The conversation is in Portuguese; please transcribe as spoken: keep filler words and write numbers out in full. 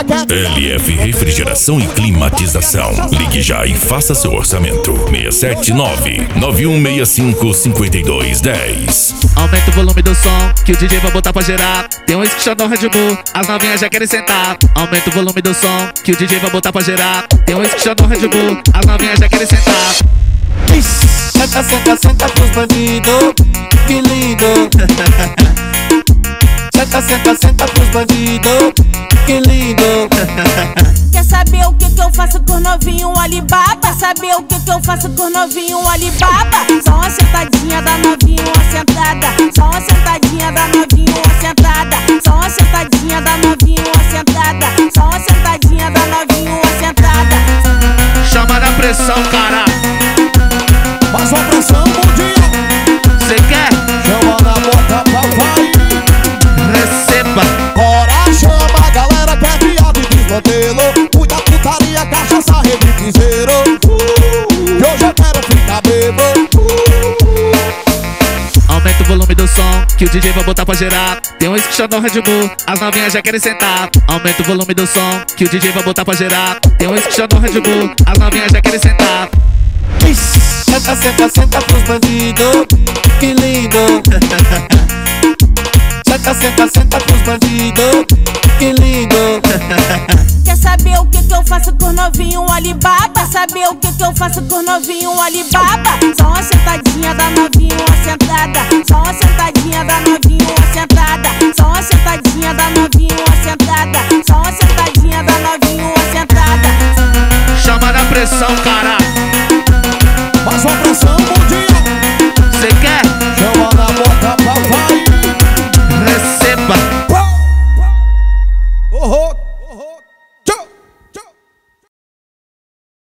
galera quer. L F Refrigeração e Climatização. Ligue já e faça seu orçamento. seis sete nove, nove um seis cinco, cinco dois um zero. Aumenta o volume do som que o D J vai botar pra gerar. Tem um esquixão no Red Bull, as novinhas já querem sentar. Aumenta o volume do som que o D J vai botar pra gerar. Tem um esquixão no Red Bull, as novinhas já querem sentar. Senta, senta, senta pros bandidos, que lindo. Senta, senta, senta pros bandidos, que lindo. Quer saber o que que eu faço com novinho Alibaba? Quer saber o que que eu faço com novinho Alibaba? Só uma sentadinha da novinho, uma sentada. Só uma sentadinha da novinho, uma sentada. Só uma sentadinha da novinho, uma sentada. Só uma sentadinha da novinho, uma sentada. Chama na pressão, cara. Mais uma pressão, bom dia. Cê quer? Chama na boca, papai. Receba. Bora, chama a galera que é viado e desmantelo. Muita putaria, cachaça, rebiquezeiro. uh, Que hoje eu quero ficar bebo. uh, Aumenta o volume do som que o D J vai botar pra gerar. Tem um esquixão no Red Bull, as novinhas já querem sentar. Aumenta o volume do som que o D J vai botar pra gerar. Tem um esquixão no Red Bull, as novinhas já querem sentar. Senta, senta, senta pros bandidos, que lindo. Senta, senta, senta pros bandidos, que lindo. Quer saber o que que eu faço com novinho Alibaba? Quer saber o que que eu faço com novinho Alibaba? Só uma sentadinha da novinho,